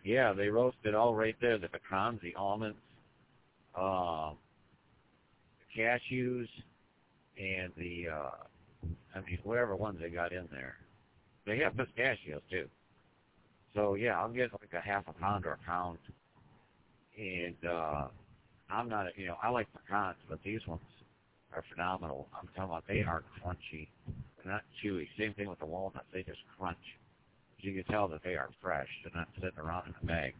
Yeah, they roast it all right there. The pecans, the almonds, the cashews, and whatever ones they got in there. They have pistachios too. So yeah, I'll get like a half a pound or a pound. And I'm not, I like pecans, but these ones are phenomenal. I'm talking about they are crunchy. They're not chewy. Same thing with the walnuts. They just crunch. You can tell that they are fresh. They're not sitting around in a bag.